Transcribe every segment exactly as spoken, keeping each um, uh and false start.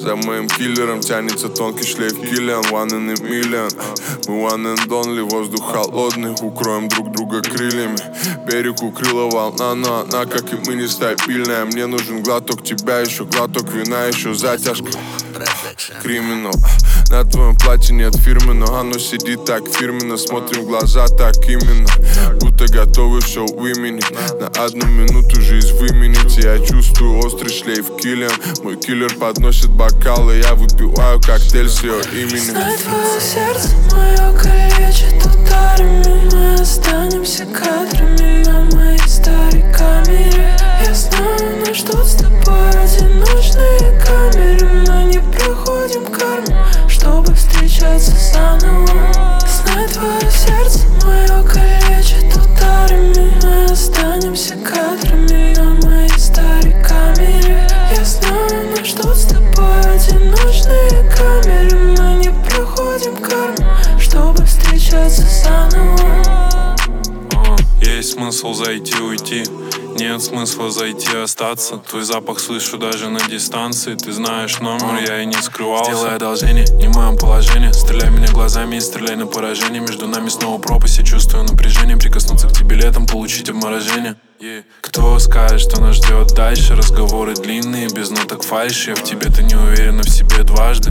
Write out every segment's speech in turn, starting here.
За моим киллером тянется тонкий шлейф Киллиан. One in a million. Мы one and only, воздух холодный. Укроем друг друга крыльями. Берег укрыла волна, но она, как и мы, нестабильная. Мне нужен глоток тебя, еще глоток вина, еще затяжка. Криминал. На твоем платье нет фирмы, но оно сидит так фирменно. Смотрим в глаза так именно, будто готовы все выменить. На одну минуту жизнь выменить. Я чувствую острый шлейф Киллиан. Мой киллер подносит бокалы, я выпиваю коктейль с ее именем. Знай, твое сердце мое калечит ударами. Мы останемся кадрами на моей старой камере. Я знаю, нас ждут с тобой одиночные камеры. Мы не проходим карму, чтобы встречаться заново. Знай, твое сердце мое калечит ударами. Мы останемся кадрами на моей старой камере. Я знаю, нас ждут с тобой одиночные камеры. Мы не проходим карму, чтобы встречаться заново. Есть смысл зайти, уйти. Нет смысла зайти, остаться. Твой запах слышу даже на дистанции. Ты знаешь номер, я и не скрывался. Сделай одолжение, не в моем положении. Стреляй меня глазами и стреляй на поражение. Между нами снова пропасть, я чувствую напряжение. Прикоснуться к тебе летом, получить обморожение. Кто скажет, что нас ждет дальше? Разговоры длинные, без ноток фальши. Я в тебе-то не уверена в себе дважды.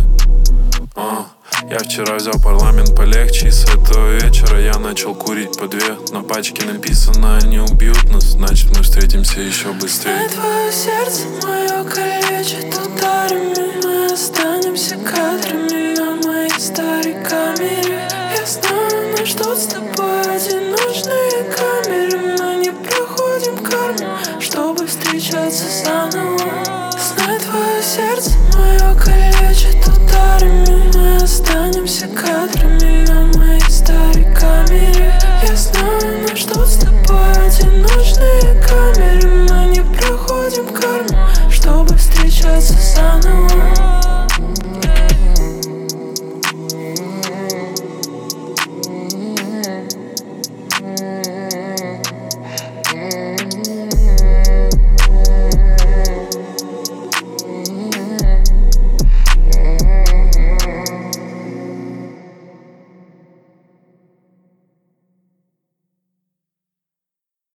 uh. Я вчера взял парламент полегче, и с этого вечера я начал курить по две. На пачке написано, они убьют нас, значит мы встретимся еще быстрее. Знай, твое сердце мое калечит ударами. Мы останемся кадрами на моей старой камере. Я знаю, нас ждут с тобой одиночные камеры. Мы не проходим карму, чтобы встречаться заново. Знай, твое сердце мое калечит ударами. Мы останемся кадрами на моей старой камере. Я знаю, нас ждут с тобой